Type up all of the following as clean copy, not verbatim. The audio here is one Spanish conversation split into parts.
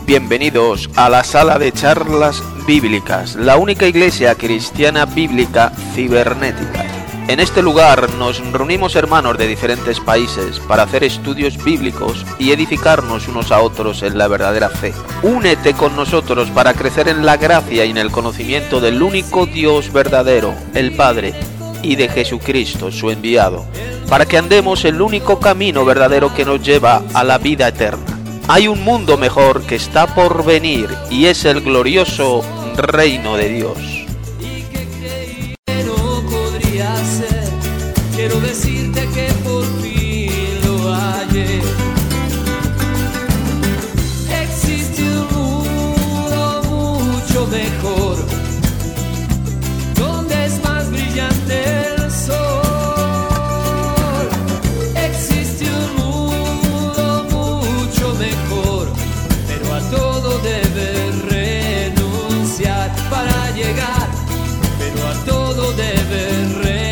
Bienvenidos a la sala de charlas bíblicas, la única iglesia cristiana bíblica cibernética. En este lugar nos reunimos hermanos de diferentes países para hacer estudios bíblicos y edificarnos unos a otros en la verdadera fe. Únete con nosotros para crecer en la gracia y en el conocimiento del único Dios verdadero, el Padre, y de Jesucristo, su enviado, para que andemos el único camino verdadero que nos lleva a la vida eterna. Hay un mundo mejor que está por venir y es el glorioso reino de Dios. Quiero decirte que por fin lo hallé. Existe un mundo mucho mejor, donde es más brillante el sol. Existe un mundo mucho mejor, pero a todo debes renunciar para llegar, pero a todo debes renunciar.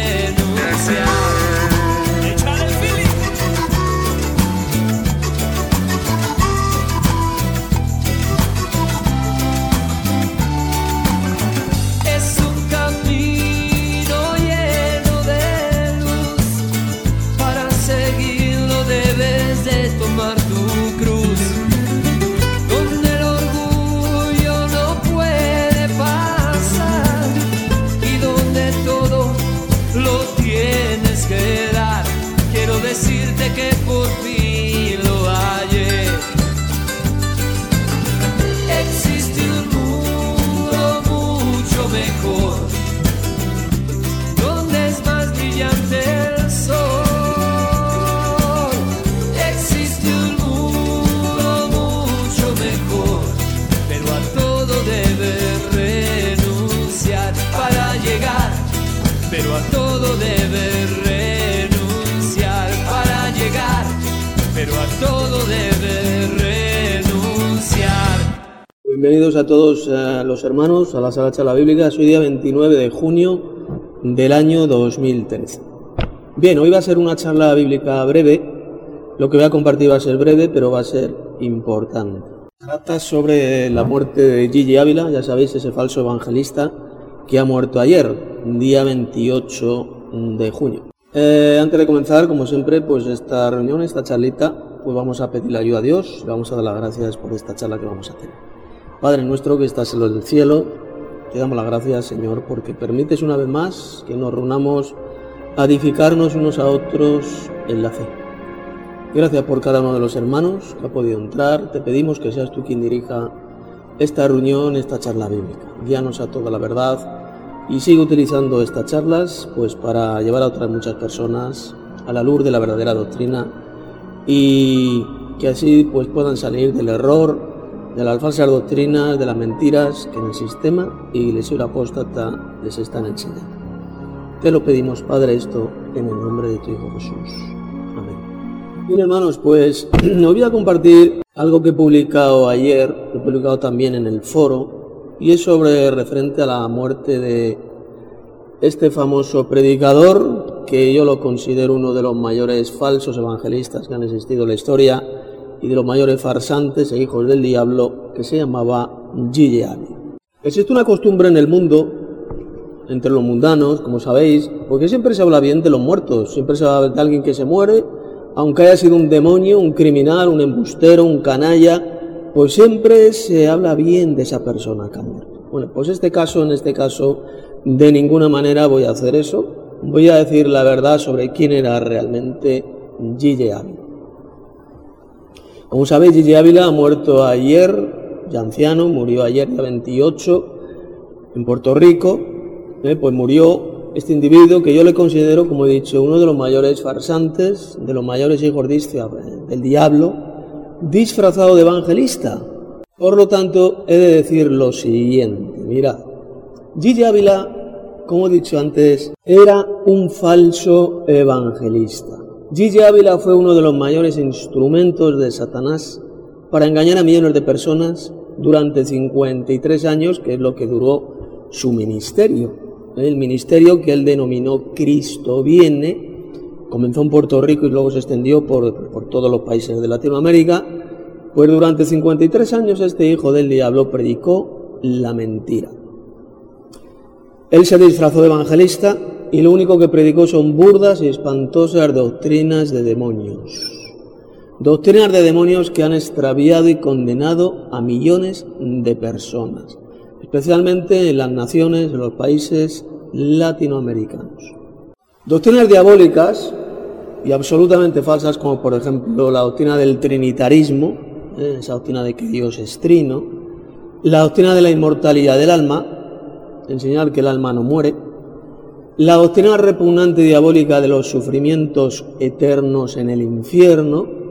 Es un camino lleno de luz, para seguirlo debes de tomar tu cruz, donde el orgullo no puede pasar y donde todo lo tienes que dar. Quiero decirte que por fin lo hallé. Existe un mundo mucho mejor, donde es más brillante el sol. Existe un mundo mucho mejor, pero a todo debes renunciar para llegar, pero a todo debes renunciar para llegar, pero a todo debes renunciar. Bienvenidos a todos los hermanos a la sala de charla bíblica. Hoy día 29 de junio del año 2013. Bien, hoy va a ser una charla bíblica breve. Lo que voy a compartir va a ser breve, pero va a ser importante. Trata sobre la muerte de Gigi Ávila, ya sabéis, ese falso evangelista que ha muerto ayer, día 28 de junio. Antes de comenzar, como siempre, pues esta reunión, esta charlita, pues vamos a pedir la ayuda a Dios, le vamos a dar las gracias por esta charla que vamos a tener. Padre nuestro que estás en los del cielo, te damos las gracias, Señor, porque permites una vez más que nos reunamos a edificarnos unos a otros en la fe. Gracias por cada uno de los hermanos que ha podido entrar. Te pedimos que seas tú quien dirija esta reunión, esta charla bíblica. Guíanos a toda la verdad y sigue utilizando estas charlas pues para llevar a otras muchas personas a la luz de la verdadera doctrina y que así pues puedan salir del error, de las falsas doctrinas, de las mentiras que en el sistema y iglesia apóstata les están enseñando. Te lo pedimos, Padre, esto en el nombre de tu Hijo Jesús. Amén. Bien, hermanos, pues os voy a compartir algo que he publicado ayer, lo he publicado también en el foro, y es sobre referente a la muerte de este famoso predicador, que yo lo considero uno de los mayores falsos evangelistas que han existido en la historia, y de los mayores farsantes e hijos del diablo, que se llamaba Gigi Ávila. Existe una costumbre en el mundo, entre los mundanos, como sabéis, porque siempre se habla bien de los muertos, siempre se habla de alguien que se muere, aunque haya sido un demonio, un criminal, un embustero, un canalla, pues siempre se habla bien de esa persona que ha muerto. Bueno, pues en este caso, de ninguna manera voy a hacer eso, voy a decir la verdad sobre quién era realmente Gigi Ávila. Como sabéis, Gigi Ávila ha muerto ayer, ya anciano, murió ayer, día 28, en Puerto Rico. Pues murió este individuo que yo le considero, como he dicho, uno de los mayores farsantes, de los mayores hijos del diablo, disfrazado de evangelista. Por lo tanto, he de decir lo siguiente. Mirad, Gigi Ávila, como he dicho antes, era un falso evangelista. Gigi Ávila fue uno de los mayores instrumentos de Satanás para engañar a millones de personas durante 53 años, que es lo que duró su ministerio. El ministerio que él denominó Cristo Viene, comenzó en Puerto Rico y luego se extendió por todos los países de Latinoamérica, Pues durante 53 años este hijo del diablo predicó la mentira. Él se disfrazó de evangelista y lo único que predicó son burdas y espantosas doctrinas de demonios. Doctrinas de demonios que han extraviado y condenado a millones de personas, especialmente en las naciones, en los países latinoamericanos. Doctrinas diabólicas y absolutamente falsas, como por ejemplo la doctrina del trinitarismo, esa doctrina de que Dios es trino, la doctrina de la inmortalidad del alma, enseñar que el alma no muere, la doctrina repugnante y diabólica de los sufrimientos eternos en el infierno,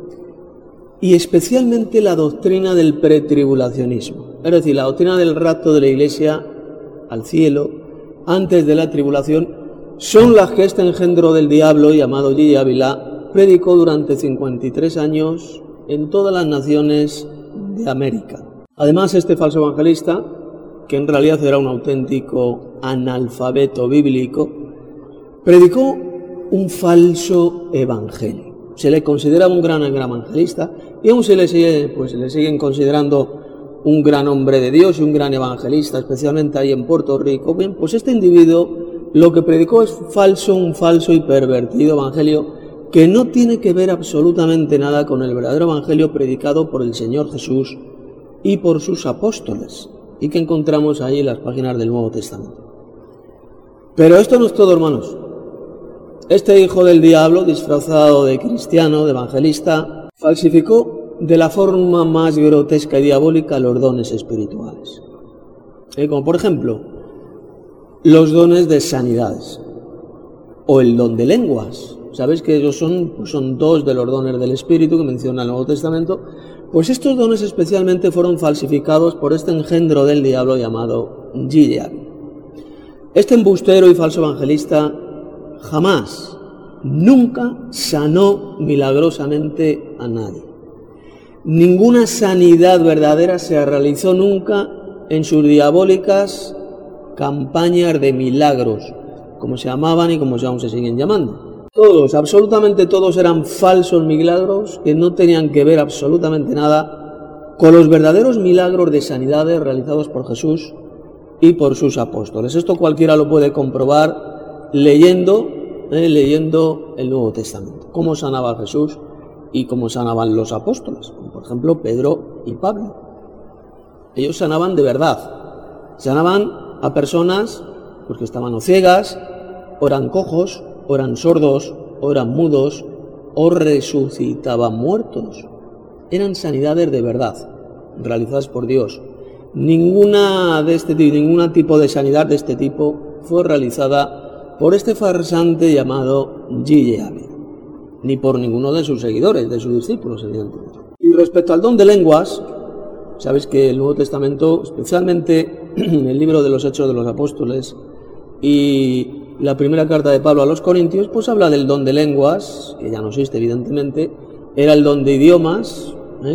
y especialmente la doctrina del pretribulacionismo, es decir, la doctrina del rapto de la Iglesia al cielo antes de la tribulación, son las que este engendro del diablo llamado Gigi Ávila predicó durante 53 años en todas las naciones de América. Además, este falso evangelista, que en realidad era un auténtico analfabeto bíblico, predicó un falso evangelio. Se le considera un gran evangelista y aún se le siguen considerando un gran hombre de Dios y un gran evangelista, especialmente ahí en Puerto Rico. Bien, pues este individuo lo que predicó es un falso y pervertido evangelio que no tiene que ver absolutamente nada con el verdadero evangelio predicado por el Señor Jesús y por sus apóstoles, y que encontramos ahí en las páginas del Nuevo Testamento. Pero esto no es todo, hermanos. Este hijo del diablo, disfrazado de cristiano, de evangelista, falsificó de la forma más grotesca y diabólica los dones espirituales. Como por ejemplo, los dones de sanidades o el don de lenguas. ¿Sabéis que ellos son dos de los dones del Espíritu que menciona el Nuevo Testamento? Pues estos dones especialmente fueron falsificados por este engendro del diablo llamado Gigi Ávila. Este embustero y falso evangelista jamás, nunca sanó milagrosamente a nadie. Ninguna sanidad verdadera se realizó nunca en sus diabólicas campañas de milagros, como se llamaban y como aún se siguen llamando. Todos, absolutamente todos eran falsos milagros que no tenían que ver absolutamente nada con los verdaderos milagros de sanidades realizados por Jesús y por sus apóstoles. Esto cualquiera lo puede comprobar leyendo el Nuevo Testamento, cómo sanaba Jesús y cómo sanaban los apóstoles, como por ejemplo Pedro y Pablo. Ellos sanaban de verdad, sanaban a personas porque estaban o ciegas, o eran cojos, o eran sordos, o eran mudos, o resucitaban muertos. Eran sanidades de verdad, realizadas por Dios. Ningún tipo de sanidad de este tipo fue realizada por este farsante llamado Gigi Ávila, ni por ninguno de sus seguidores, de sus discípulos, evidentemente. Y respecto al don de lenguas, sabéis que el Nuevo Testamento, especialmente en el libro de los Hechos de los Apóstoles y la primera carta de Pablo a los Corintios, pues habla del don de lenguas, que ya no existe evidentemente. Era el don de idiomas,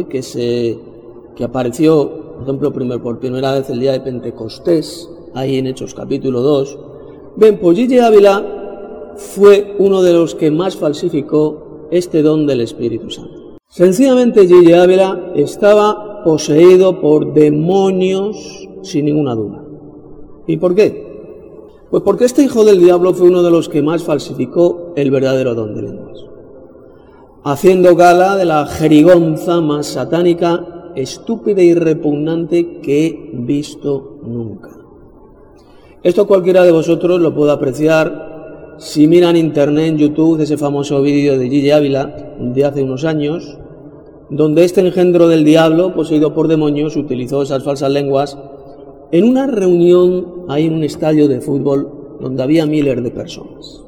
que apareció, por ejemplo, por primera vez el día de Pentecostés, ahí en Hechos capítulo 2. Bien, pues Gigi Ávila fue uno de los que más falsificó este don del Espíritu Santo. Sencillamente Gigi Ávila estaba poseído por demonios sin ninguna duda. ¿Y por qué? Pues porque este hijo del diablo fue uno de los que más falsificó el verdadero don de lenguas, haciendo gala de la jerigonza más satánica, estúpida y repugnante que he visto nunca. Esto cualquiera de vosotros lo puede apreciar si miran en internet, en YouTube, ese famoso vídeo de Gigi Ávila de hace unos años, donde este engendro del diablo, poseído por demonios, utilizó esas falsas lenguas en una reunión ahí en un estadio de fútbol donde había miles de personas.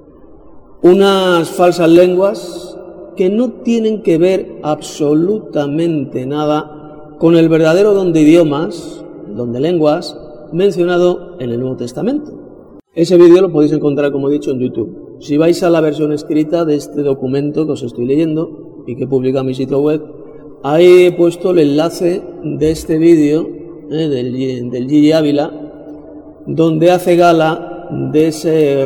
Unas falsas lenguas que no tienen que ver absolutamente nada con el verdadero don de idiomas, don de lenguas, mencionado en el Nuevo Testamento. Ese vídeo lo podéis encontrar, como he dicho, en YouTube. Si vais a la versión escrita de este documento que os estoy leyendo y que publica mi sitio web, ahí he puesto el enlace de este vídeo del Gigi Ávila, donde hace gala de esa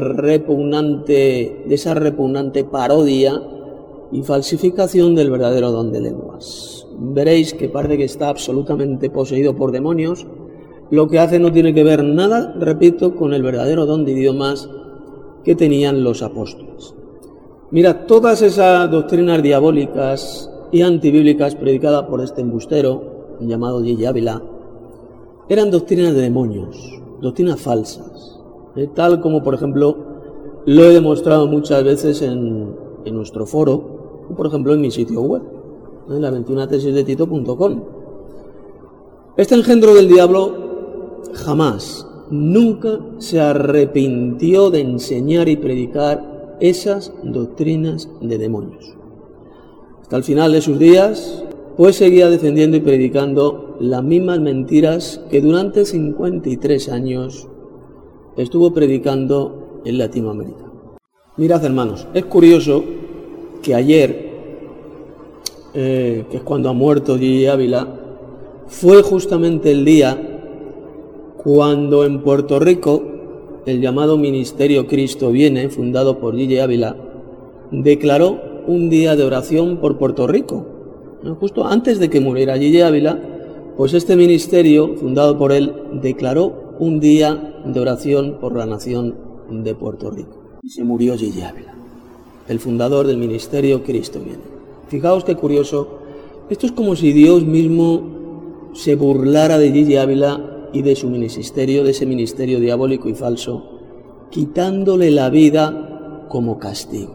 repugnante parodia y falsificación del verdadero don de lenguas. veréis que parece que está absolutamente poseído por demonios. Lo que hace no tiene que ver nada, repito, con el verdadero don de idiomas que tenían los apóstoles. Mirad, todas esas doctrinas diabólicas y antibíblicas predicadas por este embustero llamado Gigi Ávila eran doctrinas de demonios, doctrinas falsas, tal como por ejemplo lo he demostrado muchas veces en nuestro foro, o por ejemplo en mi sitio web, en la 21tesisdetito.com. Este engendro del diablo jamás, nunca se arrepintió de enseñar y predicar esas doctrinas de demonios. Hasta el final de sus días, pues seguía defendiendo y predicando las mismas mentiras que durante 53 años estuvo predicando en Latinoamérica. Mirad, hermanos, es curioso que ayer, que es cuando ha muerto Gigi Ávila, fue justamente el día cuando en Puerto Rico el llamado Ministerio Cristo Viene, fundado por Gigi Ávila, declaró un día de oración por Puerto Rico. Justo antes de que muriera Gigi Ávila, pues este ministerio, fundado por él, declaró un día de oración por la nación de Puerto Rico. Y se murió Gigi Ávila, el fundador del Ministerio Cristo Viene. Fijaos qué curioso, esto es como si Dios mismo se burlara de Gigi Ávila y de su ministerio, de ese ministerio diabólico y falso, quitándole la vida como castigo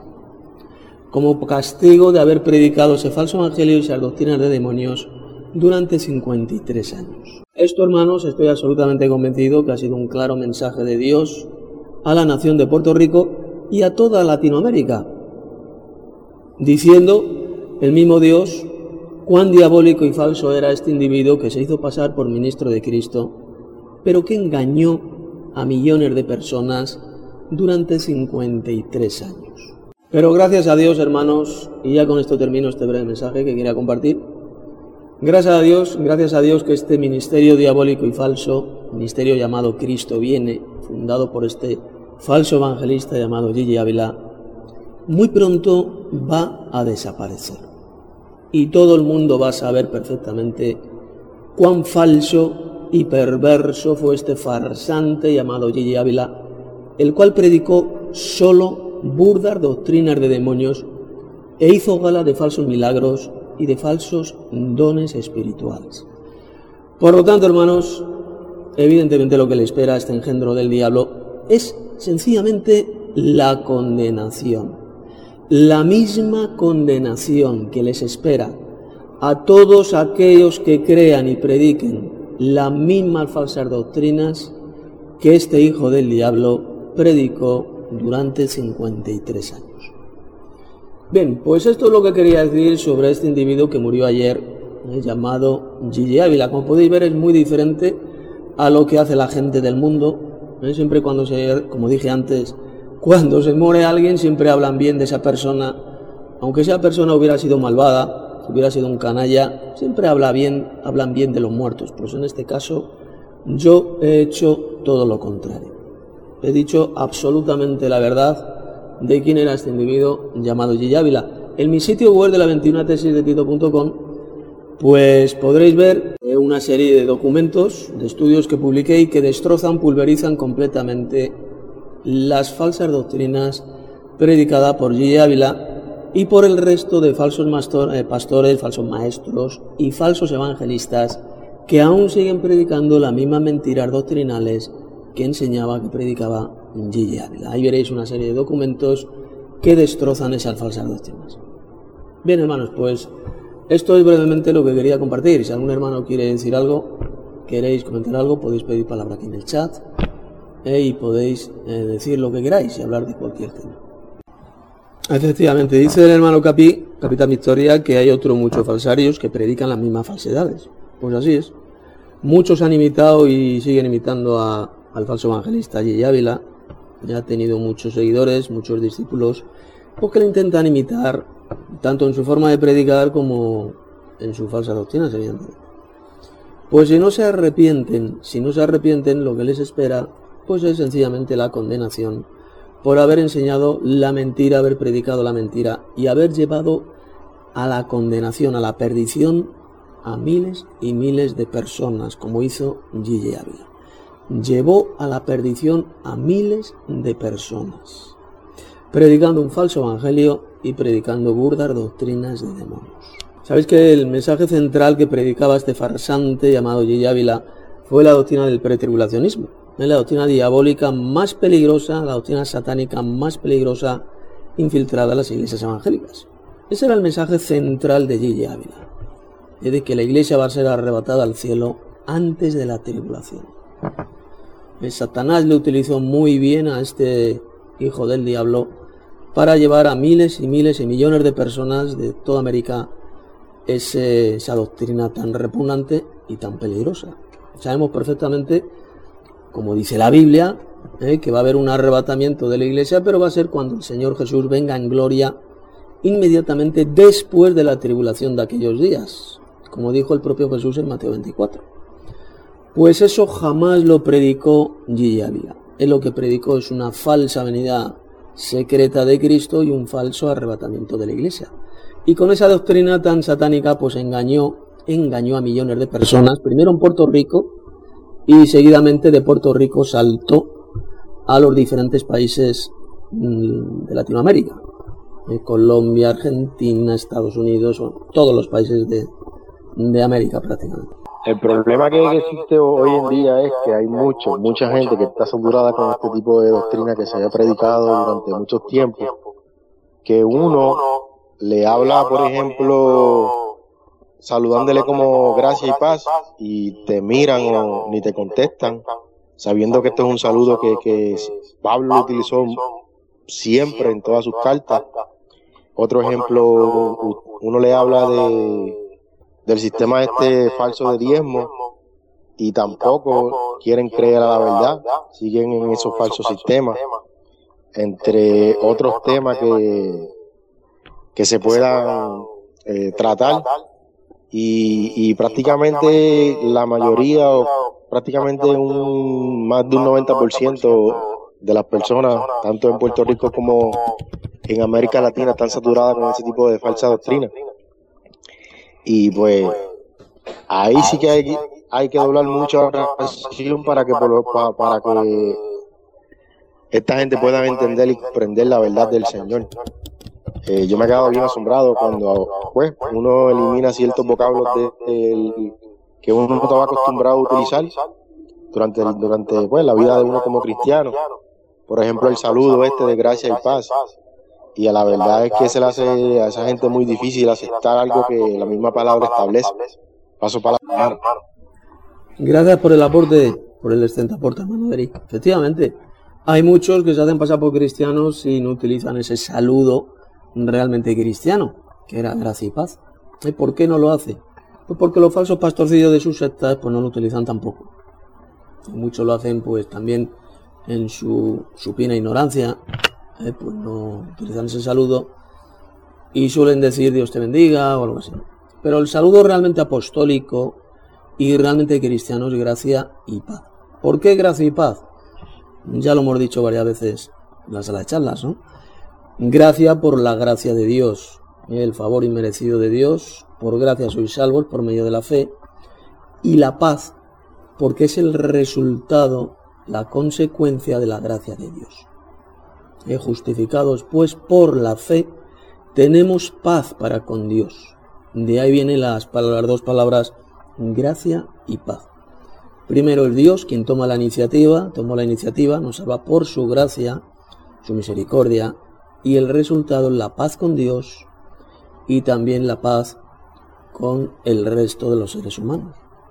de haber predicado ese falso evangelio y esas doctrinas de demonios durante 53 años. Esto, hermanos, estoy absolutamente convencido que ha sido un claro mensaje de Dios a la nación de Puerto Rico y a toda Latinoamérica, diciendo el mismo Dios cuán diabólico y falso era este individuo que se hizo pasar por ministro de Cristo, pero que engañó a millones de personas durante 53 años. Pero gracias a Dios, hermanos, y ya con esto termino este breve mensaje que quería compartir, gracias a Dios que este ministerio diabólico y falso, ministerio llamado Cristo Viene, fundado por este falso evangelista llamado Gigi Ávila, muy pronto va a desaparecer. Y todo el mundo va a saber perfectamente cuán falso y perverso fue este farsante llamado Gigi Ávila, el cual predicó solo burdas doctrinas de demonios e hizo gala de falsos milagros y de falsos dones espirituales. Por lo tanto, hermanos, evidentemente lo que le espera a este engendro del diablo es sencillamente la condenación, la misma condenación que les espera a todos aquellos que crean y prediquen las mismas falsas doctrinas que este hijo del diablo predicó durante 53 años. Bien, pues esto es lo que quería decir sobre este individuo que murió ayer, llamado Gigi Ávila. Como podéis ver, es muy diferente a lo que hace la gente del mundo. Siempre como dije antes, cuando se muere alguien siempre hablan bien de esa persona, aunque esa persona hubiera sido malvada, hubiera sido un canalla, siempre hablan bien de los muertos. Pues en este caso yo he hecho todo lo contrario. He dicho absolutamente la verdad de quién era este individuo llamado Gigi Ávila. En mi sitio web de la 21tesisdetito.com pues podréis ver una serie de documentos, de estudios que publiqué y que destrozan, pulverizan completamente las falsas doctrinas predicadas por Gigi Ávila y por el resto de falsos pastores, falsos maestros y falsos evangelistas que aún siguen predicando las mismas mentiras doctrinales que enseñaba, que predicaba Gigi Ávila. Ahí veréis una serie de documentos que destrozan esas falsas doctrinas. Bien, hermanos, pues esto es brevemente lo que quería compartir. Si algún hermano quiere decir algo, queréis comentar algo, podéis pedir palabra aquí en el chat y podéis decir lo que queráis y hablar de cualquier tema. Efectivamente, dice el hermano Capitán Victoria, que hay muchos falsarios que predican las mismas falsedades. Pues así es. Muchos han imitado y siguen imitando al falso evangelista Gigi Ávila. Ya ha tenido muchos seguidores, muchos discípulos, porque le intentan imitar tanto en su forma de predicar como en sus falsas doctrinas, evidentemente. Pues si no se arrepienten, lo que les espera, pues es sencillamente la condenación por haber enseñado la mentira, haber predicado la mentira y haber llevado a la condenación, a la perdición a miles y miles de personas, como hizo Gigi Ávila. Llevó a la perdición a miles de personas, predicando un falso evangelio y predicando burdas doctrinas de demonios. Sabéis que el mensaje central que predicaba este farsante llamado Gigi Ávila fue la doctrina del pretribulacionismo, la doctrina diabólica más peligrosa, la doctrina satánica más peligrosa infiltrada en las iglesias evangélicas. Ese era el mensaje central de Gigi Ávila, es de que la iglesia va a ser arrebatada al cielo antes de la tribulación. El Satanás le utilizó muy bien a este hijo del diablo para llevar a miles y miles y millones de personas de toda América esa doctrina tan repugnante y tan peligrosa. Sabemos perfectamente, como dice la Biblia, que va a haber un arrebatamiento de la iglesia, pero va a ser cuando el Señor Jesús venga en gloria inmediatamente después de la tribulación de aquellos días, como dijo el propio Jesús en Mateo 24. Pues eso jamás lo predicó Gigi Ávila. Él lo que predicó es una falsa venida secreta de Cristo y un falso arrebatamiento de la iglesia. Y con esa doctrina tan satánica, pues engañó a millones de personas, primero en Puerto Rico, y seguidamente de Puerto Rico saltó a los diferentes países de Latinoamérica, Colombia, Argentina, Estados Unidos, todos los países de América prácticamente. El problema que existe hoy en día es que hay mucha gente que está saturada con este tipo de doctrina que se ha predicado durante mucho tiempo, que uno le habla, por ejemplo, saludándole como gracia y paz, y te miran o ni te contestan, sabiendo que esto es un saludo que Pablo utilizó siempre en todas sus cartas. Otro ejemplo, uno le habla del sistema falso de diezmo y tampoco quieren creer a la verdad, siguen en esos falsos sistemas, entre otros temas que se puedan tratar, y prácticamente la mayoría, o prácticamente más de un 90% de las personas, tanto en Puerto Rico como en América Latina, están saturadas con ese tipo de falsa doctrina. Y pues ahí sí que hay que doblar mucha oración para que esta gente pueda entender y comprender la verdad del Señor. Yo me he quedado bien asombrado cuando pues uno elimina ciertos vocablos que uno no estaba acostumbrado a utilizar durante pues la vida de uno como cristiano. Por ejemplo, el saludo de gracia y paz. Y a la verdad es que se le hace a esa gente muy difícil aceptar algo que la misma palabra establece. Paso para la mano. Gracias por el aporte, por el excelente aporte, hermano Eric. Efectivamente, hay muchos que se hacen pasar por cristianos y no utilizan ese saludo realmente cristiano, que era gracia y paz. ¿Y por qué no lo hace? Pues porque los falsos pastorcillos de sus sectas pues no lo utilizan tampoco. Y muchos lo hacen pues también en su supina ignorancia, pues no utilizan ese saludo y suelen decir Dios te bendiga o algo así. Pero el saludo realmente apostólico y realmente cristiano es gracia y paz. ¿Por qué gracia y paz? Ya lo hemos dicho varias veces en la sala de charlas, ¿no? Gracia por la gracia de Dios, el favor inmerecido de Dios, por gracia sois salvos por medio de la fe, y la paz porque es el resultado, la consecuencia de la gracia de Dios. Justificados pues por la fe, tenemos paz para con Dios. De ahí vienen las dos palabras gracia y paz. Primero es Dios quien tomó la iniciativa, nos salva por su gracia, su misericordia, y el resultado es la paz con Dios y también la paz con el resto de los seres humanos.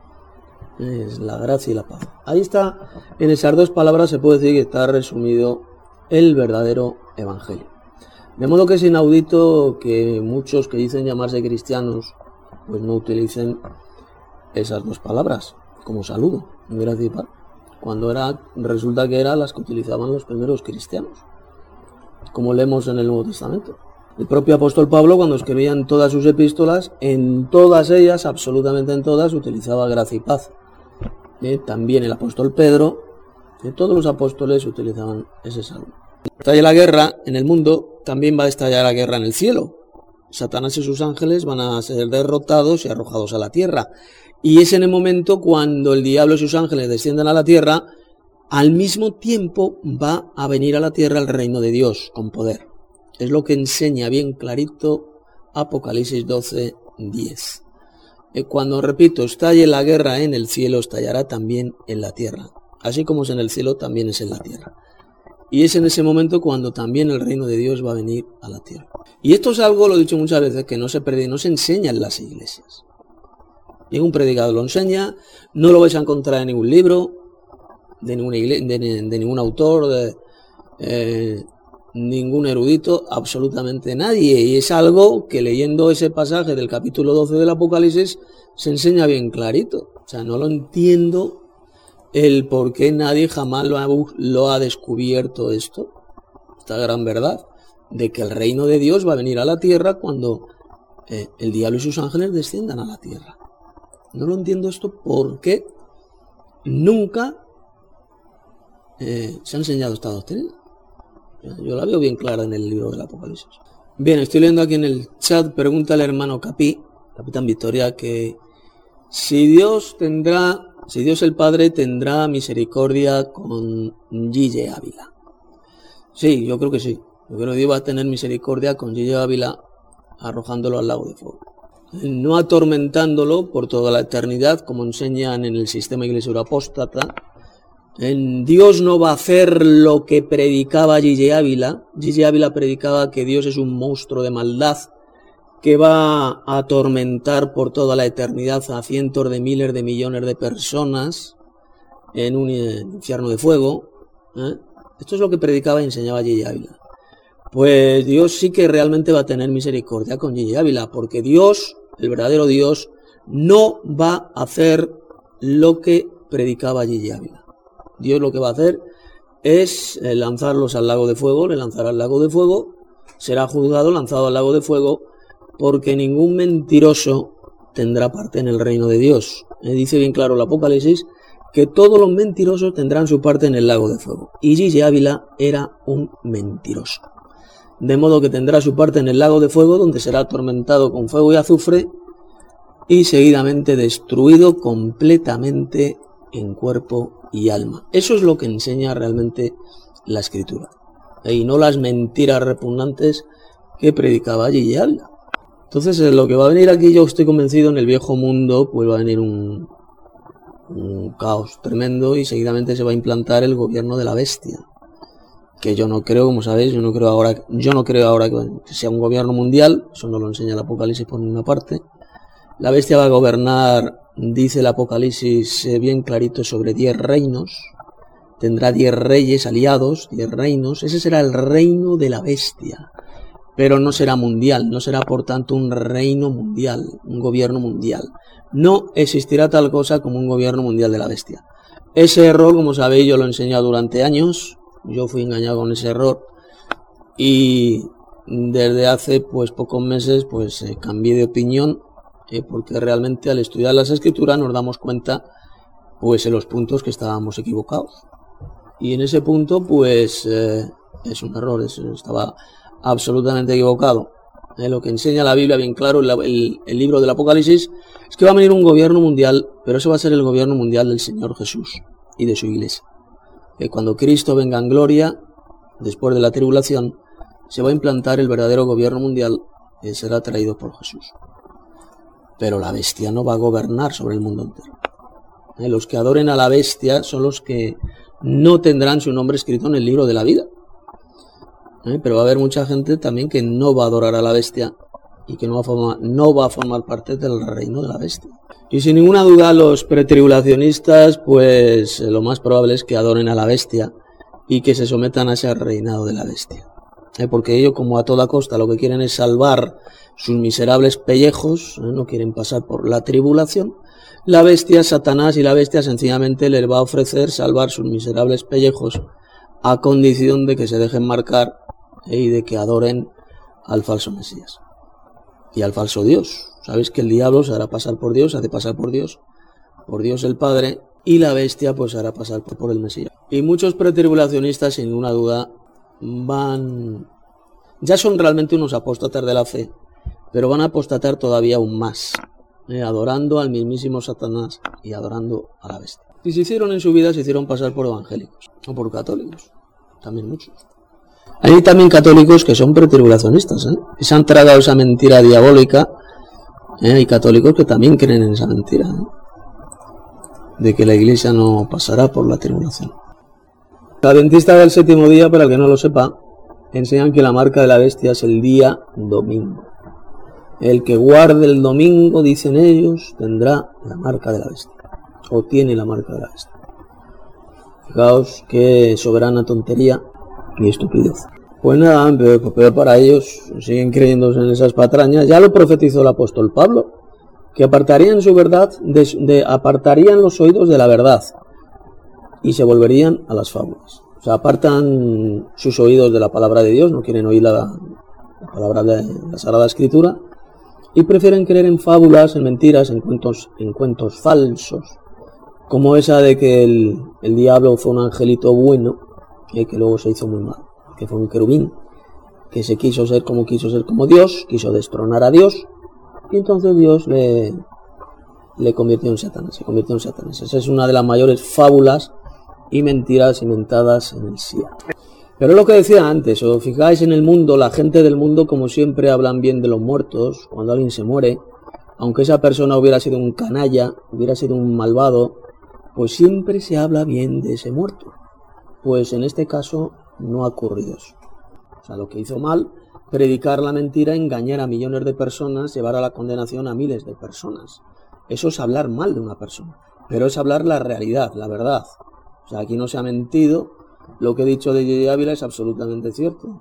Es la gracia y la paz. Ahí está, en esas dos palabras se puede decir que está resumido el verdadero evangelio. De modo que es inaudito que muchos que dicen llamarse cristianos pues no utilicen esas dos palabras como saludo, gracia y paz, cuando resulta que eran las que utilizaban los primeros cristianos, como leemos en el Nuevo Testamento. El propio apóstol Pablo, cuando escribía en todas sus epístolas, en todas ellas, absolutamente en todas, utilizaba gracia y paz. También el apóstol Pedro, todos los apóstoles utilizaban ese saludo. Estalla la guerra en el mundo, también va a estallar la guerra en el cielo. Satanás y sus ángeles van a ser derrotados y arrojados a la tierra. Y es en el momento cuando el diablo y sus ángeles descienden a la tierra, al mismo tiempo va a venir a la tierra el reino de Dios con poder. Es lo que enseña bien clarito Apocalipsis 12:10. Cuando, repito, estalle la guerra en el cielo, estallará también en la tierra. Así como es en el cielo, también es en la tierra. Y es en ese momento cuando también el reino de Dios va a venir a la tierra. Y esto es algo, lo he dicho muchas veces, que no se enseña en las iglesias. Ningún predicador lo enseña, no lo vais a encontrar en ningún libro, de ningún autor, de ningún erudito, absolutamente nadie. Y es algo que leyendo ese pasaje del capítulo 12 del Apocalipsis se enseña bien clarito. O sea, no lo entiendo el por qué nadie jamás lo ha descubierto esta gran verdad, de que el reino de Dios va a venir a la tierra cuando el diablo y sus ángeles desciendan a la tierra. No lo entiendo esto porque nunca se ha enseñado esta doctrina. Yo la veo bien clara en el libro del Apocalipsis. Bien, estoy leyendo aquí en el chat, pregunta el hermano Capitán Victoria, que si Dios el Padre tendrá misericordia con Gille Ávila. Sí, yo creo que sí. Yo creo que Dios va a tener misericordia con Gille Ávila arrojándolo al lago de fuego. No atormentándolo por toda la eternidad, como enseñan en el sistema iglesia apóstata. Dios no va a hacer lo que predicaba Gille Ávila. Gille Ávila predicaba que Dios es un monstruo de maldad que va a atormentar por toda la eternidad a cientos de miles de millones de personas en un infierno de fuego. Esto es lo que predicaba y enseñaba Gille Ávila. Pues Dios sí que realmente va a tener misericordia con Gille Ávila, porque Dios, el verdadero Dios, no va a hacer lo que predicaba Gille Ávila. Dios lo que va a hacer es lanzarlos al lago de fuego, le lanzará al lago de fuego, será juzgado, lanzado al lago de fuego, porque ningún mentiroso tendrá parte en el reino de Dios. Dice bien claro el Apocalipsis que todos los mentirosos tendrán su parte en el lago de fuego. Y Gille Ávila era un mentiroso. De modo que tendrá su parte en el lago de fuego, donde será atormentado con fuego y azufre y seguidamente destruido completamente en cuerpo y alma. Eso es lo que enseña realmente la Escritura. Y no las mentiras repugnantes que predicaba Gille Ávila. Entonces, lo que va a venir aquí, yo estoy convencido, en el viejo mundo, pues va a venir un caos tremendo y seguidamente se va a implantar el gobierno de la bestia. Que yo no creo, como sabéis, yo no creo ahora que sea un gobierno mundial, eso no lo enseña el Apocalipsis por ninguna parte. La bestia va a gobernar, dice el Apocalipsis bien clarito, sobre 10 reinos. Tendrá 10 reyes aliados, 10 reinos. Ese será el reino de la bestia. Pero no será mundial, no será por tanto un reino mundial, un gobierno mundial. No existirá tal cosa como un gobierno mundial de la bestia. Ese error, como sabéis, yo lo he enseñado durante años. Yo fui engañado con ese error y desde hace pues pocos meses pues cambié de opinión, porque realmente al estudiar las Escrituras nos damos cuenta pues en los puntos que estábamos equivocados. Y en ese punto pues es un error, estaba absolutamente equivocado. Lo que enseña la Biblia bien claro, el libro del Apocalipsis, es que va a venir un gobierno mundial, pero ese va a ser el gobierno mundial del Señor Jesús y de su iglesia. Cuando Cristo venga en gloria, después de la tribulación, se va a implantar el verdadero gobierno mundial que será traído por Jesús. Pero la bestia no va a gobernar sobre el mundo entero. Los que adoren a la bestia son los que no tendrán su nombre escrito en el libro de la vida. Pero va a haber mucha gente también que no va a adorar a la bestia y que no va a formar parte del reino de la bestia. Y sin ninguna duda los pretribulacionistas, pues lo más probable es que adoren a la bestia y que se sometan a ese reinado de la bestia. Porque ellos, como a toda costa, lo que quieren es salvar sus miserables pellejos, no quieren pasar por la tribulación. La bestia, Satanás y la bestia sencillamente les va a ofrecer salvar sus miserables pellejos a condición de que se dejen marcar y de que adoren al falso Mesías y al falso Dios. Sabéis que el diablo se hará pasar por Dios, hace pasar por Dios el Padre, y la bestia pues se hará pasar por el Mesías. Y muchos pretribulacionistas, sin ninguna duda, ya son realmente unos apóstatas de la fe, pero van a apostatar todavía aún más, adorando al mismísimo Satanás y adorando a la bestia. Y se hicieron en su vida, se hicieron pasar por evangélicos o por católicos, también muchos. Hay también católicos que son pretribulacionistas, que se han tragado esa mentira diabólica. Hay católicos que también creen en esa mentira, de que la iglesia no pasará por la tribulación. Los adventistas del séptimo día, para el que no lo sepa, enseñan que la marca de la bestia es el día domingo. El que guarde el domingo, dicen ellos, tendrá la marca de la bestia, o tiene la marca de la bestia. Fijaos qué soberana tontería y estupidez. Pues nada, peor para ellos, siguen creyéndose en esas patrañas. Ya lo profetizó el apóstol Pablo, que apartarían su verdad, apartarían los oídos de la verdad y se volverían a las fábulas. O sea, apartan sus oídos de la palabra de Dios, no quieren oír la palabra de la Sagrada Escritura y prefieren creer en fábulas, en mentiras, en cuentos falsos, como esa de que el diablo fue un angelito bueno que luego se hizo muy mal, que fue un querubín, que se quiso ser como Dios, quiso destronar a Dios, y entonces Dios le convirtió en Satanás, se convirtió en Satanás. Esa es una de las mayores fábulas y mentiras inventadas en el SIA. Pero lo que decía antes, os fijáis en el mundo, la gente del mundo, como siempre, hablan bien de los muertos. Cuando alguien se muere, aunque esa persona hubiera sido un canalla, hubiera sido un malvado, pues siempre se habla bien de ese muerto. Pues en este caso no ha ocurrido eso. O sea, lo que hizo mal, predicar la mentira, engañar a millones de personas, llevar a la condenación a miles de personas. Eso es hablar mal de una persona, pero es hablar la realidad, la verdad. O sea, aquí no se ha mentido, lo que he dicho de J.J. Ávila es absolutamente cierto.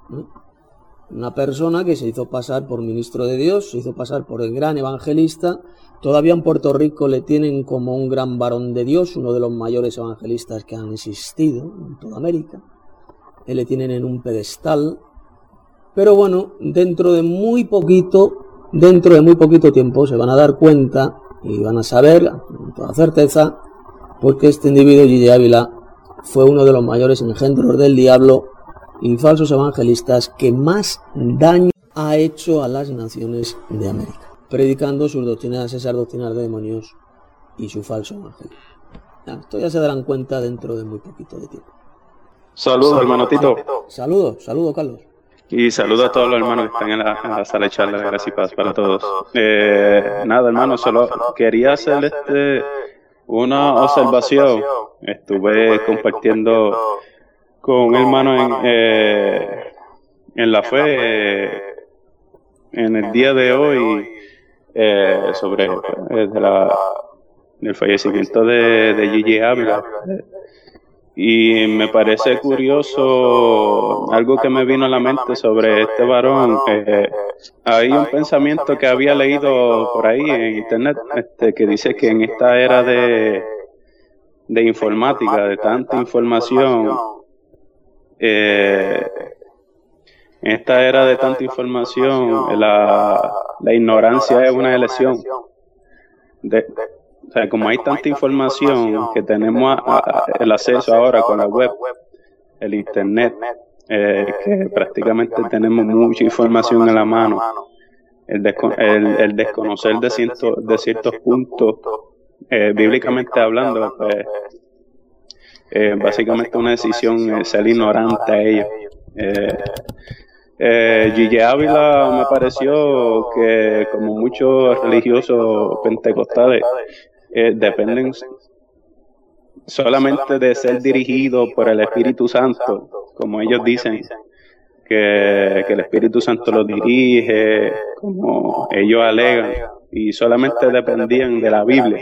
Una persona que se hizo pasar por ministro de Dios, se hizo pasar por el gran evangelista, todavía en Puerto Rico le tienen como un gran varón de Dios, uno de los mayores evangelistas que han existido en toda América. Le tienen en un pedestal, pero bueno, dentro de muy poquito tiempo se van a dar cuenta y van a saber con toda certeza, porque este individuo J.J. Ávila fue uno de los mayores engendros del diablo y falsos evangelistas que más daño ha hecho a las naciones de América, predicando sus doctrinas, esas doctrinas de demonios y su falso evangelio. Esto ya se darán cuenta dentro de muy poquito de tiempo. Saludos, hermano Tito. Saludos, Carlos. Y saludos a todos los hermanos que están en la sala de charla. Gracias y paz para todos. Nada, hermano, solo quería hacer una observación. Estuve compartiendo con un hermano en la fe en el día de hoy sobre el fallecimiento de J.J. Ávila. Y me parece curioso algo que me vino a la mente sobre este varón. Hay un pensamiento que había leído por ahí en internet, que dice que en esta era de informática, de tanta información, la ignorancia es una elección. O sea, como hay tanta información que tenemos el acceso ahora con la web, el internet, que prácticamente tenemos mucha información en la mano, el desconocer de ciertos puntos, bíblicamente hablando, pues, básicamente una decisión ser ignorante a ellos. J.J. Ávila me pareció que, como muchos religiosos pentecostales, dependen solamente de ser dirigidos por el Espíritu Santo, como ellos dicen, que el Espíritu Santo los dirige, como ellos alegan, y solamente dependían de la Biblia.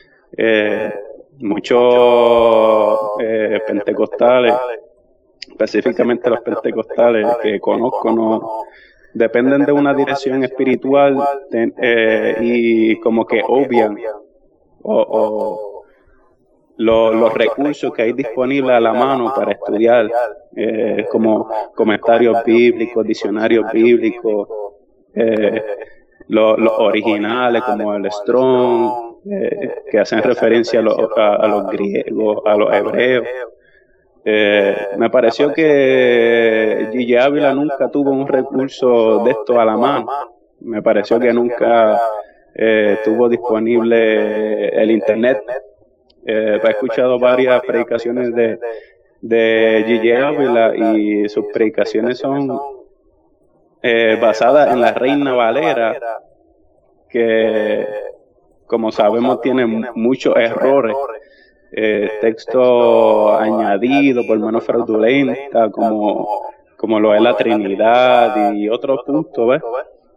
Muchos pentecostales, específicamente los pentecostales que conozco, no dependen de una dirección espiritual y como que obvian los recursos que hay disponibles a la mano para estudiar, como comentarios bíblicos, diccionarios bíblicos, los originales como el Strong, que hacen referencia a los griegos, a los hebreos. Me pareció que J.J. Ávila nunca tuvo un recurso de esto a la mano, Me pareció que nunca tuvo disponible el internet. He escuchado varias predicaciones de Gigi Ávila y sus predicaciones son basadas en la Reina Valera, que como sabemos tiene muchos errores, texto añadido por menos fraudulenta, como lo es la Trinidad y otros puntos, ¿ves?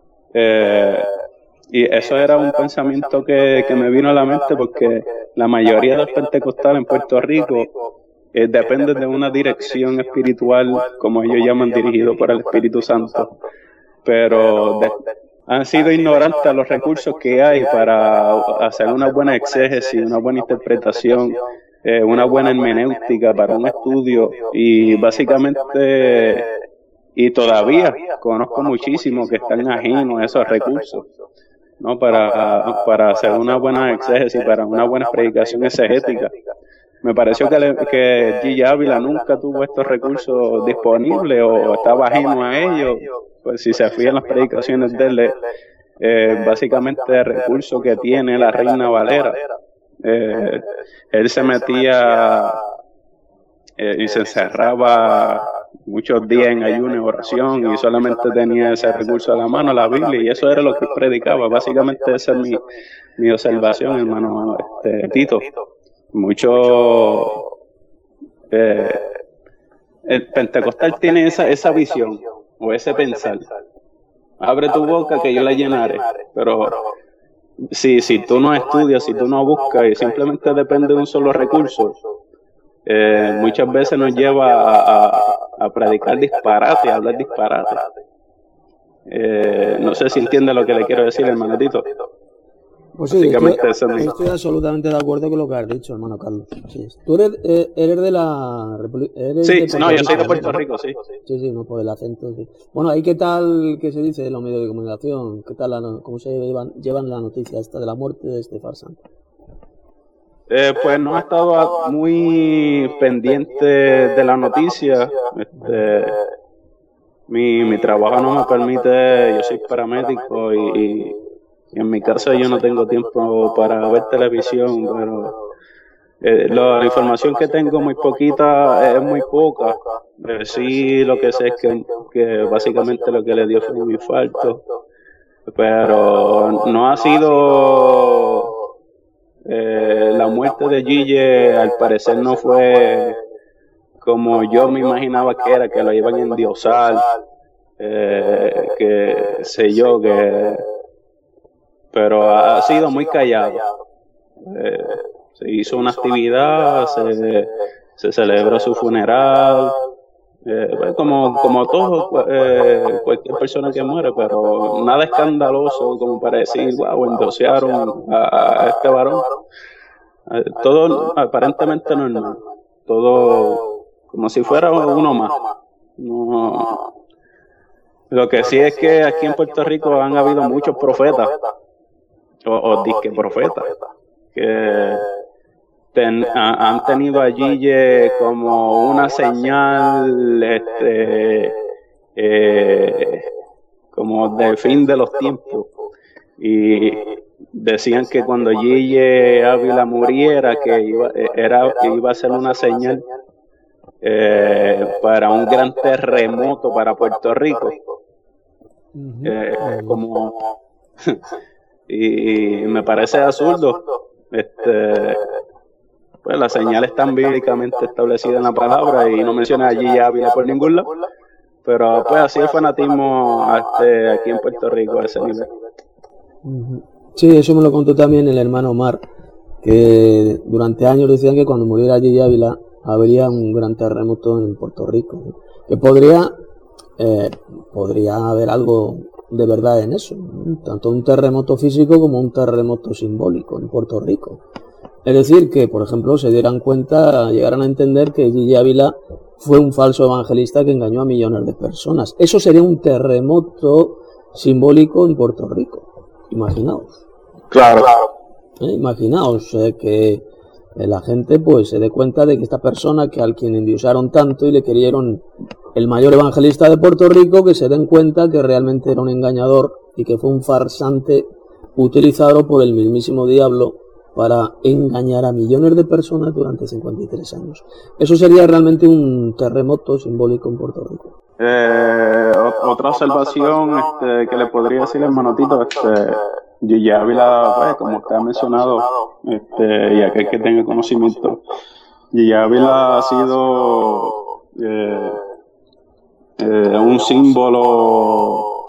Y eso era un pensamiento que me vino a la mente, porque la mayoría de los pentecostales en Puerto Rico dependen de una dirección espiritual, como ellos llaman, dirigido por el Espíritu Santo, pero han sido ignorantes a los recursos que hay para hacer una buena exégesis, una buena interpretación, una buena hermenéutica para un estudio, y básicamente, y todavía conozco muchísimos que están ajenos a esos recursos, ¿no? Para hacer una buena exégesis, para una buena predicación exegética. Me pareció que Gigi Ávila nunca tuvo estos recursos disponibles o estaba ajeno a ellos. Pues si se fijan las predicaciones de él, básicamente el recurso que tiene la Reina Valera, él se metía y se encerraba muchos días en ayuno y oración, y solamente tenía ese recurso a la mano, la Biblia, y eso era lo que predicaba. Básicamente esa es mi observación, hermano Tito. El pentecostal tiene esa visión o ese pensar: abre tu boca que yo la llenaré. Pero si tú no estudias, si tú no buscas y simplemente depende de un solo recurso, muchas veces nos lleva a predicar disparate, a hablar disparate. No sé si entiende lo que le quiero decir, hermano Tito. Pues sí, estoy absolutamente de acuerdo con lo que has dicho, hermano Carlos. Sí. Tú eres de la República. Sí, no, yo soy de Puerto Rico, sí. Sí, no, por el acento. Sí. Bueno, ahí qué tal, ¿qué se dice de los medios de comunicación? ¿Qué tal, cómo se llevan la noticia esta de la muerte de este farsante? Pues no he estado muy pendiente de la noticia. Mi trabajo no me permite, yo soy paramédico y en mi casa yo no tengo tiempo para ver televisión, pero la información que tengo muy poquita, es muy poca. Sí, lo que sé es que básicamente lo que le dio fue un infarto, pero no ha sido la muerte de Gigi, al parecer no fue como yo me imaginaba que era, que lo iban a endiosar, que sé yo, pero ha sido muy callado. Se hizo una actividad, se celebró su funeral, como todo, cualquier persona que muere, pero nada escandaloso como para decir, wow, endiosaron a este varón. Todo aparentemente normal, todo como si fuera uno más. No. Lo que sí es que aquí en Puerto Rico han habido muchos profetas, o disque profetas, que han tenido a Gigi como una señal como del fin de los tiempos, y decían que cuando Gigi Ávila muriera, que iba a ser una señal para un gran terremoto para Puerto Rico. Como y me parece absurdo. Pues las señales están bíblicamente establecidas en la palabra y no menciona allí Ávila por ningún lado, pero pues así el fanatismo aquí en Puerto Rico a ese nivel. Sí, eso me lo contó también el hermano Omar, que durante años decían que cuando muriera Gigi Ávila habría un gran terremoto en Puerto Rico, que podría haber algo de verdad en eso, ¿no? Tanto un terremoto físico como un terremoto simbólico en Puerto Rico. Es decir, que por ejemplo se dieran cuenta, llegaran a entender que Gigi Ávila fue un falso evangelista que engañó a millones de personas. Eso sería un terremoto simbólico en Puerto Rico. Imaginaos. Claro. Imaginaos que la gente pues se dé cuenta de que esta persona que al quien endiosaron tanto y le creyeron el mayor evangelista de Puerto Rico, que se den cuenta que realmente era un engañador y que fue un farsante utilizado por el mismísimo diablo para engañar a millones de personas durante 53 años. Eso sería realmente un terremoto simbólico en Puerto Rico. Otra observación que le podría decir, hermano Tito, Gigi Ávila, pues, como usted ha mencionado, y aquel que tenga conocimiento, Gigi Ávila ha sido un símbolo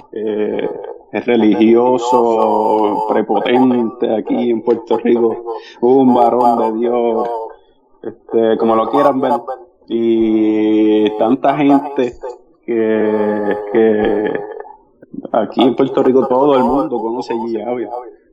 religioso, prepotente aquí en Puerto Rico, un varón de Dios, como lo quieran ver, y tanta gente que aquí en Puerto Rico todo el mundo conoce a Gigi Ávila.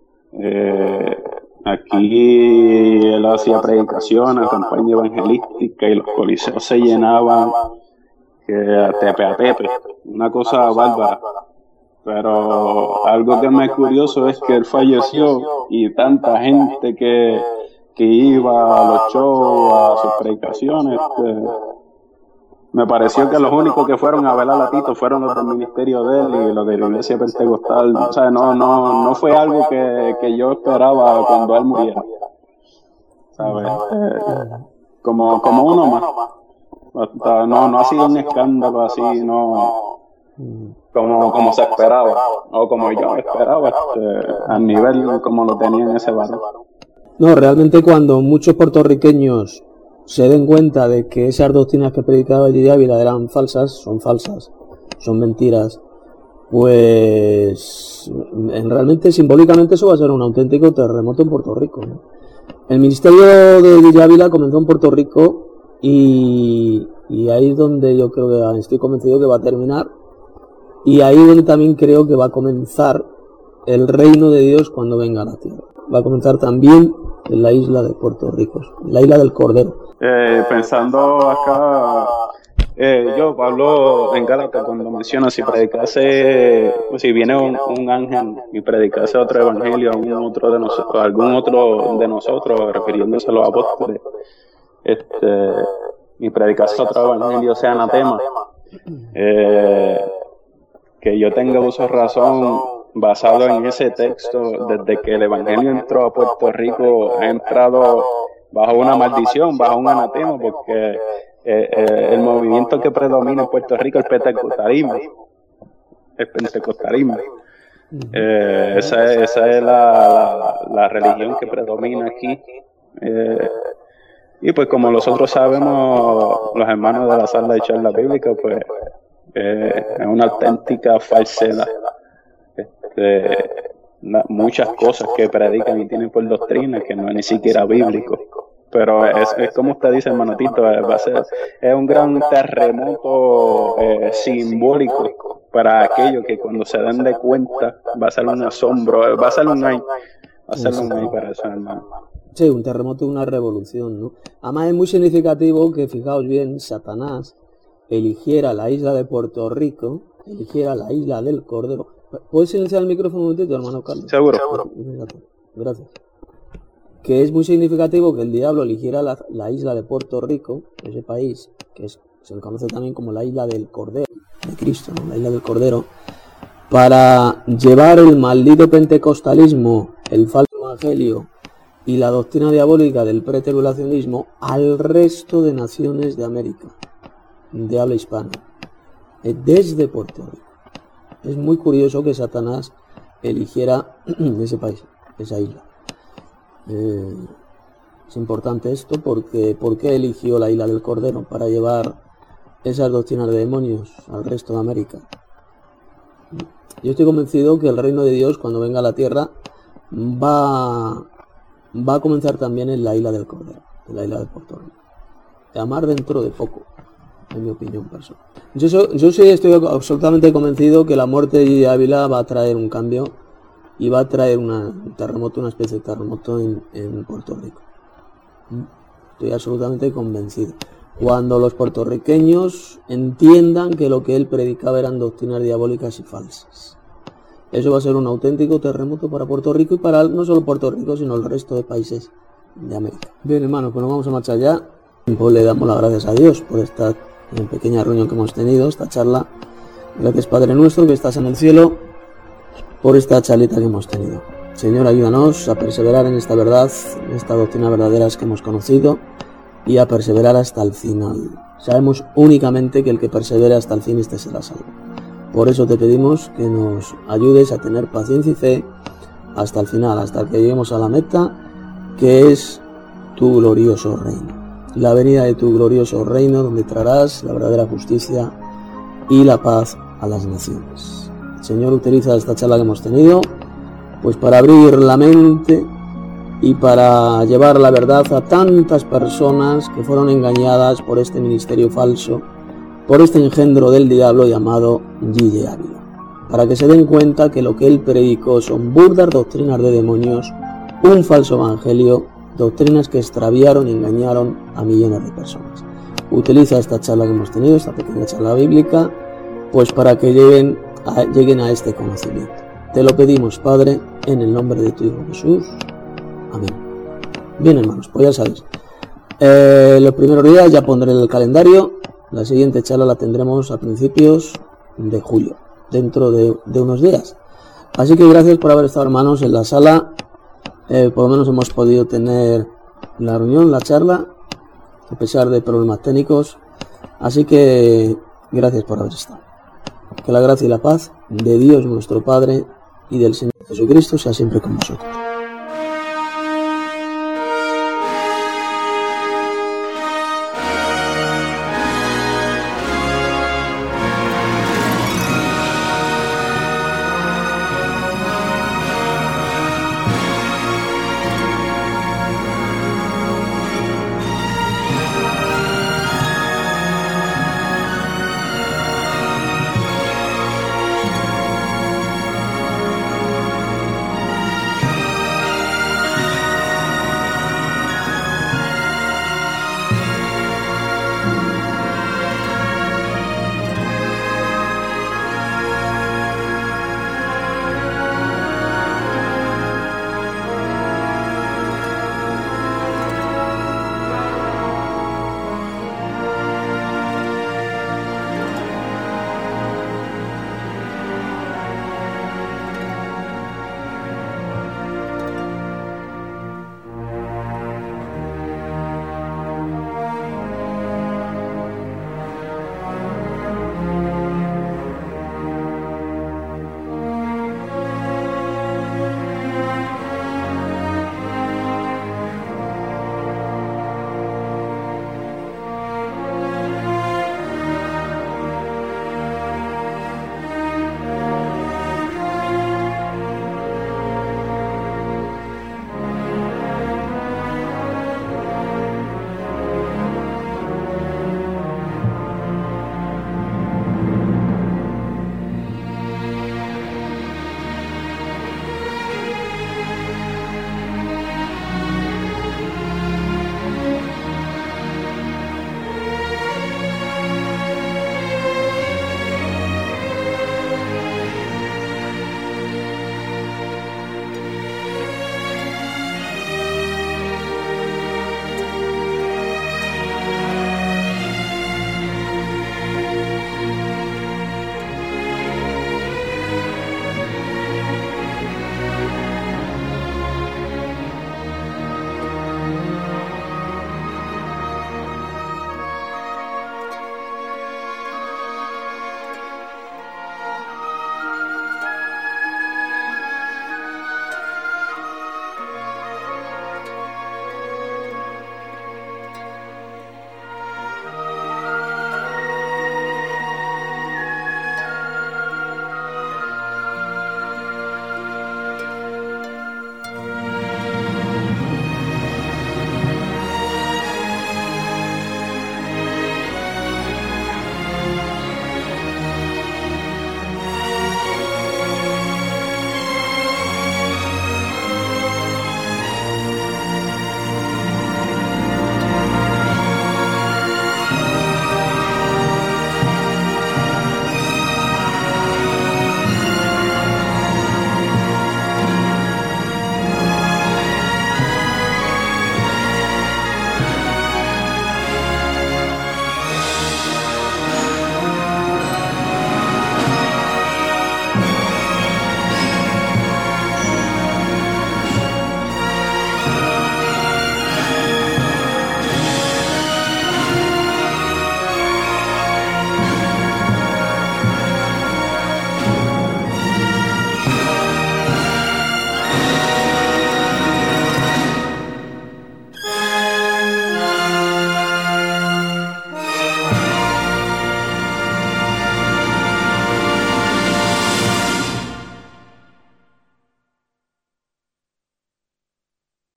Aquí él hacía predicaciones, campaña evangelística, y los coliseos se llenaban a tepe, una cosa bárbara. Pero algo que me es curioso es que él falleció y tanta gente que iba a los shows, a sus predicaciones, me pareció que los únicos que fueron a velar a Tito fueron los del ministerio de él y los de la iglesia pentecostal. O sea, no fue algo que yo esperaba cuando él muriera, ¿sabes? Como uno más. No ha sido un escándalo así, no, como se esperaba, o como yo esperaba, al nivel como lo tenía en ese barrio. No, realmente cuando muchos puertorriqueños se den cuenta de que esas doctrinas que predicaba Gigi Ávila eran falsas, son mentiras, pues realmente simbólicamente eso va a ser un auténtico terremoto en Puerto Rico, ¿no? El ministerio de Gigi Ávila comenzó en Puerto Rico y ahí es donde yo creo que estoy convencido que va a terminar, y ahí es donde también creo que va a comenzar el reino de Dios cuando venga a la tierra. Va a comenzar también en la isla de Puerto Rico, la isla del Cordero. Pensando acá, yo, Pablo, en Gálatas, cuando menciona si predicase, pues si viene un ángel y predicase otro evangelio a algún otro de nosotros, refiriéndose a los apóstoles, y predicase otro evangelio, sea anatema, que yo tenga uso de razón basado en ese texto. Desde que el evangelio entró a Puerto Rico, ha entrado bajo una maldición, bajo un anatema, porque el movimiento que predomina en Puerto Rico es el pentecostalismo. Esa es la religión que predomina aquí. Y pues como nosotros sabemos, los hermanos de la sala de charla bíblica, pues es una auténtica falsedad. Muchas cosas que predican y tienen por doctrina que no es ni siquiera bíblico. Pero es como usted dice, hermano Tito, es un gran terremoto simbólico para aquellos que cuando se den de cuenta va a ser un asombro, va a ser un ay para eso, hermano. Sí, un terremoto, una revolución, ¿no? Además es muy significativo que, fijaos bien, Satanás eligiera la isla de Puerto Rico, eligiera la isla del Cordero. ¿Puedes silenciar el micrófono un momentito, hermano Carlos? Seguro. Gracias. Que es muy significativo que el diablo eligiera la isla de Puerto Rico, ese país, se le conoce también como la isla del Cordero, de Cristo, ¿no? La isla del Cordero, para llevar el maldito pentecostalismo, el falso evangelio y la doctrina diabólica del pretribulacionismo al resto de naciones de América, de habla hispana, desde Puerto Rico. Es muy curioso que Satanás eligiera ese país, esa isla. Es importante esto porque ¿por qué eligió la isla del Cordero? Para llevar esas doctrinas de demonios al resto de América. Yo estoy convencido que el reino de Dios, cuando venga a la tierra, va a comenzar también en la isla del Cordero, en la isla de Puerto Rico. Además, dentro de poco, en mi opinión personal. Yo sí estoy absolutamente convencido que la muerte de Gigi Ávila va a traer un cambio y va a traer un terremoto, una especie de terremoto en Puerto Rico. Estoy absolutamente convencido. Cuando los puertorriqueños entiendan que lo que él predicaba eran doctrinas diabólicas y falsas. Eso va a ser un auténtico terremoto para Puerto Rico y para no solo Puerto Rico, sino el resto de países de América. Bien, hermanos, pues nos vamos a marchar ya. Pues le damos las gracias a Dios por esta pequeña reunión que hemos tenido, esta charla. Gracias, Padre nuestro, que estás en el cielo, por esta charlita que hemos tenido. Señor, ayúdanos a perseverar en esta verdad, en esta doctrina verdadera que hemos conocido, y a perseverar hasta el final. Sabemos únicamente que el que persevere hasta el fin, este será salvo. Por eso te pedimos que nos ayudes a tener paciencia y fe hasta el final, hasta que lleguemos a la meta, que es tu glorioso reino. La venida de tu glorioso reino, donde traerás la verdadera justicia y la paz a las naciones. Señor, utiliza esta charla que hemos tenido pues para abrir la mente y para llevar la verdad a tantas personas que fueron engañadas por este ministerio falso, por este engendro del diablo llamado Gille Ávila, para que se den cuenta que lo que él predicó son burdas doctrinas de demonios, un falso evangelio, doctrinas que extraviaron y engañaron a millones de personas. Utiliza esta charla que hemos tenido, esta pequeña charla bíblica, pues para que lleguen a este conocimiento. Te lo pedimos, Padre, en el nombre de tu Hijo Jesús. Amén. Bien, hermanos, pues ya sabéis. Los primeros días ya pondré el calendario. La siguiente charla la tendremos a principios de julio, dentro de unos días. Así que gracias por haber estado, hermanos, en la sala. Por lo menos hemos podido tener la reunión, la charla, a pesar de problemas técnicos. Así que gracias por haber estado. Que la gracia y la paz de Dios nuestro Padre y del Señor Jesucristo sea siempre con vosotros.